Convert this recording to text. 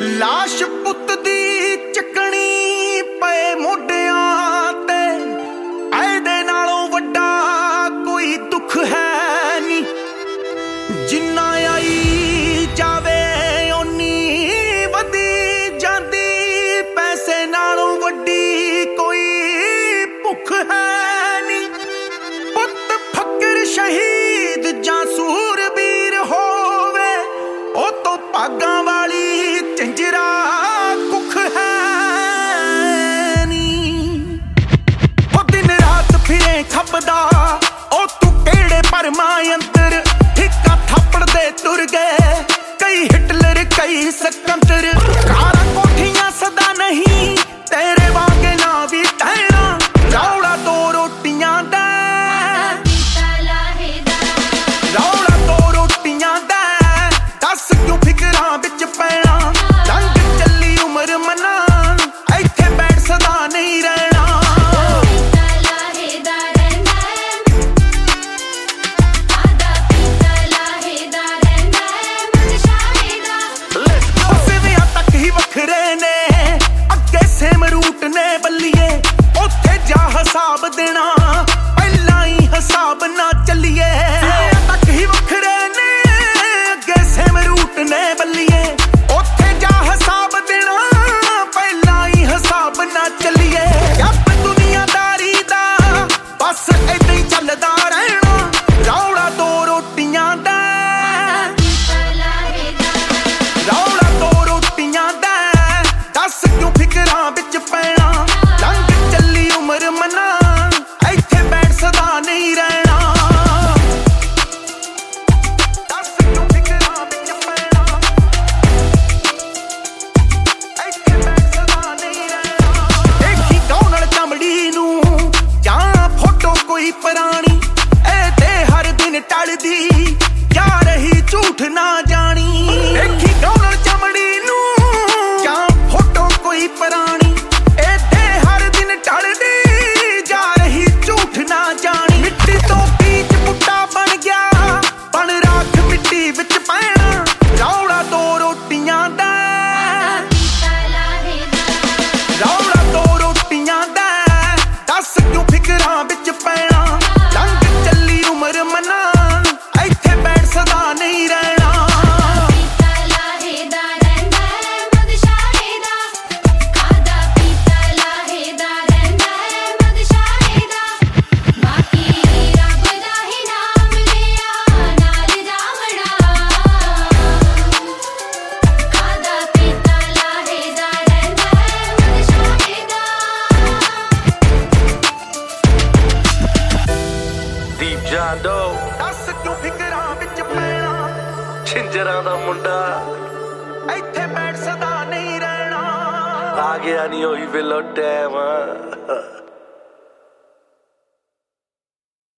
ਲਾਸ਼ ਪੁੱਤ ਦੀ ਚੱਕਣੀ ਪਏ ਮੋਢਿਆਂ ਤੇ, ਇਹਦੇ ਨਾਲੋਂ ਵੱਡਾ ਕੋਈ ਦੁੱਖ ਹੈ ਨਹੀਂ। ਜਿੰਨਾ ਆਈ ਜਾਵੇ ਓਨੀ ਵਧੀ ਜਾਂਦੀ, ਪੈਸੇ ਨਾਲੋਂ ਵੱਡੀ ਕੋਈ ਭੁੱਖ ਹੈ ਨਹੀਂ। ਪੁੱਤ ਫਕਰ ਸ਼ਹੀਦ ਜਾਂ ਸੂਰਬੀਰ ਹੋਵੇ, ਉਹ ਤੋਂ ਭਾਗਾਂ ਵਾਲੀ ਝੰਜਰਾ ਕੁੱਖ ਹੈ ਨੀ। ਉਹ ਦਿਨ ਰਾਤ ਫਿਰੇ ਖੱਪਦਾ, ਉਹ ਤੂੰ ਕਿਹੜੇ ਭਰਮਾਂ ਅੰਦਰ, ਠਿੱਕਾ ਥਾਪੜ ਦੇ ਤੁਰ ਗਏ ਕਈ ਹਿਟਲਰ ਕਈ ਸਕੰਦਰ। ਕਾਰਾਂ ਕੋਠੀਆਂ ਸਦਾ ਨਹੀਂ ਤੇਰੇ ਵਾਂਗੇ ਨਾ ਵੀ ਟਹਿਣਾ, ਰੌਲਾ ਦੋ ਰੋਟੀਆਂ ਦਾ ਰੌਲਾ ਦੋ ਰੋਟੀਆਂ ਦਾ, ਦੱਸ ਕਿਉਂ ਫਿਕਰਾਂ ਵਿੱਚ ਪੈਣਾ। ਲੰਘ ਚੱਲੀ ਉਮਰ ਮਨਾ, ਇੱਥੇ ਬੈਠ ਸਦਾ ਨਹੀਂ ਰਹਿਣਾ। ਸਿਵਿਆਂ ਤੱਕ ਹੀ ਵੱਖਰੇ ਨੇ, ਅੱਗੇ ਸੇਮ ਰੂਟ ਨੇ ਬੱਲੀਏ। ਉੱਥੇ ਜਾ ਹਿਸਾਬ ਦੇਣਾ, ਪਹਿਲਾਂ ਹੀ ਹਿਸਾਬ ਨਾ ਚੱਲੀਏ। ਸਿਵਿਆਂ ਤੱਕ ਹੀ ਵੱਖਰੇ ਨੇ, ਅੱਗੇ ਸੇਮ ਰੂਟ ਨੇ ਬੱਲੀਏ। ਉੱਥੇ ਜਾ ਹਿਸਾਬ ਦੇਣਾ, ਪਹਿਲਾਂ ਹੀ ਹਿਸਾਬ ਨਾ ਚੱਲੀਏ। ਜੱਬ ਦੁਨੀਆਦਾਰੀ ਦਾ ਬਸ ਏਦਾਂ ਹੀ ਚੱਲਦਾ ਰਹਿਣਾ, ਰੌਲਾ ਦੋ ਰੋਟੀਆਂ ਦਾ ਰੌਲਾ ਦੋ ਰੋਟੀਆਂ ਦਾ, ਦੱਸ ਕਿਉਂ ਫਿਕਰਾਂ ਵਿੱਚ ਪੈਣਾ। ਲੰਘ ਚੱਲੀ ਉਮਰ ਮਨਾ, ਇੱਥੇ ਬੈਠ ਸਦਾ ਨਹੀਂ ਰਹਿਣਾ। ਦੱਸ ਕਿਉਂ ਫਿਕਰਾਂ ਵਿੱਚ ਪੈਣਾ, ਇੱਥੇ ਬੈਠ ਸਦਾ ਨਹੀਂ ਰਹਿਣਾ। ਦੇਖੀ ਗਾਉਣ ਨਾਲ ਚਮੜੀ ਨੂੰ ਜਾਂ ਫੋਟੋ ਕੋਈ ਪੁਰਾਣੀ, ਇਹਦੇ ਹਰ ਦਿਨ ਟਲਦੀ ਜਾ ਰਹੀ ਝੂਠ ਨਾ ਜਾਣੀ। ਦੇਖੀ ਗਾਉਣ ਨਾਲ ਚਮੜੀ ਨੂੰ ਜਾਂ ਫੋਟੋ ਕੋਈ ਪੁਰਾਣੀ, ਇਹਦੇ ਹਰ ਦਿਨ ਟਲਦੀ ਜਾ ਰਹੀ ਝੂਠ ਨਾ ਜਾਣੀ। ਮਿੱਟੀ ਤੋਂ ਬੀਜ ਬੂਟਾ ਬਣ ਗਿਆ, ਬਣ ਰਾਖ ਮਿੱਟੀ ਵਿੱਚ ਪੈਣਾ, ਰੌਲਾ ਦੋ ਰੋਟੀਆਂ ਦਾ ਰੌਲਾ ਦੋ ਰੋਟੀਆਂ ਦਾ, ਦੱਸ ਕਿਉਂ ਫਿਕਰਾਂ ਵਿੱਚ ਪੈਣਾ। ਲੰਘ ਚੱਲੀ ਉਮਰ ਮਨਾ, ਇੱਥੇ ਬੈਠ ਸਦਾ ਨਹੀਂ ਰਹਿਣਾ। ਦੀਪ ਜਾਂਦੋ ਦੱਸ ਕਿਉਂ ਫਿਕਰਾਂ ਵਿੱਚ ਪੈਣਾ, ਛਿੰਜਰਾਂ ਦਾ ਮੁੰਡਾ ਇੱਥੇ ਬੈਠ ਸਦਾ ਨਹੀਂ ਰਹਿਣਾ। ਆ ਗਿਆ ਨਹੀਂ ਹੋਈ ਵੇਲੋ ਟਾਈਮ।